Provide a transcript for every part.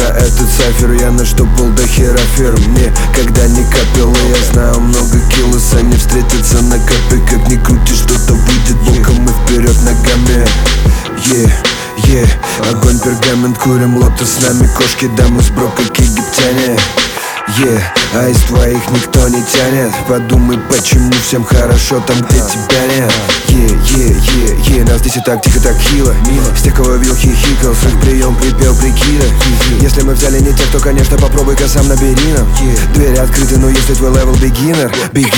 этот цифр я наштопал до хера фирм. Никогда не копил, и я знаю много киллос. Они встретятся на копе, как ни крути, что-то выйдет боком и вперед ногами. Огонь, пергамент, курим лотос, с нами кошки, дамы с бро, как египтяне. А из твоих никто не тянет. Подумай, почему всем хорошо там, где тебя нет. Нас здесь и так тихо, так хило. С тех, кого вил, хихикал, свой прием припел, прикида. Если мы взяли не тех, то, конечно, попробуй-ка сам набери нам. Двери открыты, но если твой левел beginner. Big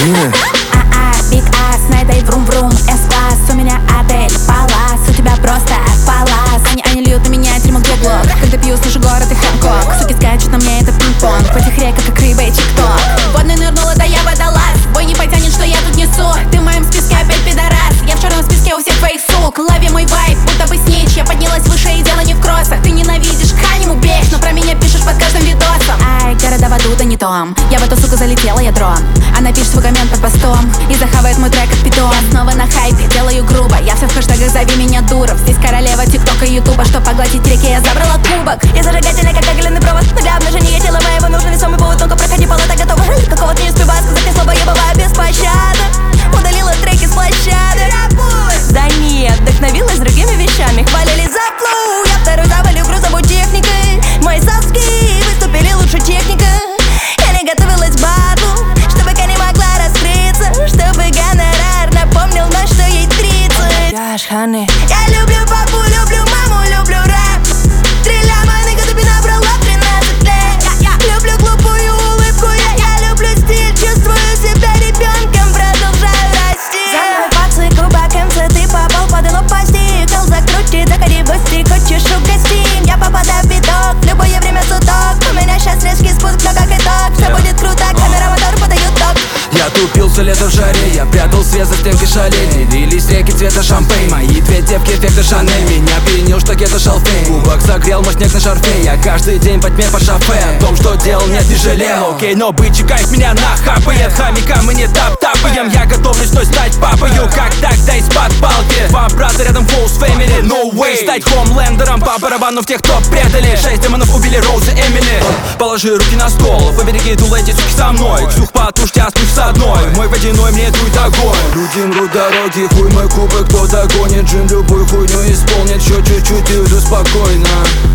ass, на этой врум-врум, S-класс. У меня отель, палас, у тебя просто палас. Они льют на меня дерьмо, где блок. Когда пью, слышу город и Хэнкок. Суки скачут на мне, это пинг-понг. В этих реках, как рыба и тик-ток. Водный нырнула, да я водолаз. Бой не потянет, что я тут несу. Ты в моем списке опять пидорас. Я в черном списке у всех твоих сук. Лови мой вайб, будто бы снич. Я поднялась выше, и дело не в кроссах. Ты ненавидишь, ханиму бег, но про меня пишешь под каждым видосом. Ай, города в аду, да не том. Я в эту суку залетела, я дрон. Она пишет свой коммент под постом и захавает мой трек как питон. Я снова на хайпе, делаю грубо. Я все в хэштегах, зови меня дуров. Здесь королева тиктока и ютуба. Чтоб поглотить реки, я забрала кубок. Я зажигательная, как оголенный провод. Но для обнажения тела моего нужен весомый повод. Тонко проходи, полота готова. Какого ты не успеваю сказать ни слова, я бываю без пощады. Удалила треки с площадок. Да нет, вдохновилась другими вещами. Хвалили за флоу, я второй завалю грузовой техникой. Мои соски выступили лучше техника. Я не готовилась к батлу, чтобы я не могла раскрыться, чтобы гонорар напомнил нам, что ей 30. Я люблю папу, люблю маму, люблю рэп. 3 ляма, нигга, ты набрала 13 лет. Люблю глупую улыбку, я люблю стиль. Чувствую себя ребенком, продолжаю расти. За мной по циклу, по МЦ, ты попал под лопасти. Кол закрутит, заходи быстрее, хочешь угостим. Я попадаю в биток, в любое время суток. У меня сейчас резкий спуск, но как итог все будет круто, камера, мотор подают ток. Я тупился лето в жаре, я прятал свет за стенкой шале. Не лились реки цвета шампейн. Мои 2 девки эффекта Шанель. Меня пьянил, что где-то шалфей. Кубок согрел мой снег на шарфе. Я каждый день по тьме по шофе. О том, что делал, нет, не жалел. Окей, но бычий кайф меня нахапает. Хомяка мы не тап-тапаем. Я готовлюсь вновь стать папою. Как тогда из-под палки. 2 брата рядом, Foes Family. No way. Стать хомлендером по барабану в тех, кто предали. 6 демонов убили Роуз и Эмили. Положи руки на стол, побереги дуло, эти суки со мной. Ксюх, потушь, я спишь с одной. Мой водяной мне дует огонь. Люди мрут дороги, хуй мой кубок, кто догонит. Джин любую хуйню исполнит, еще чуть-чуть и уйду спокойно.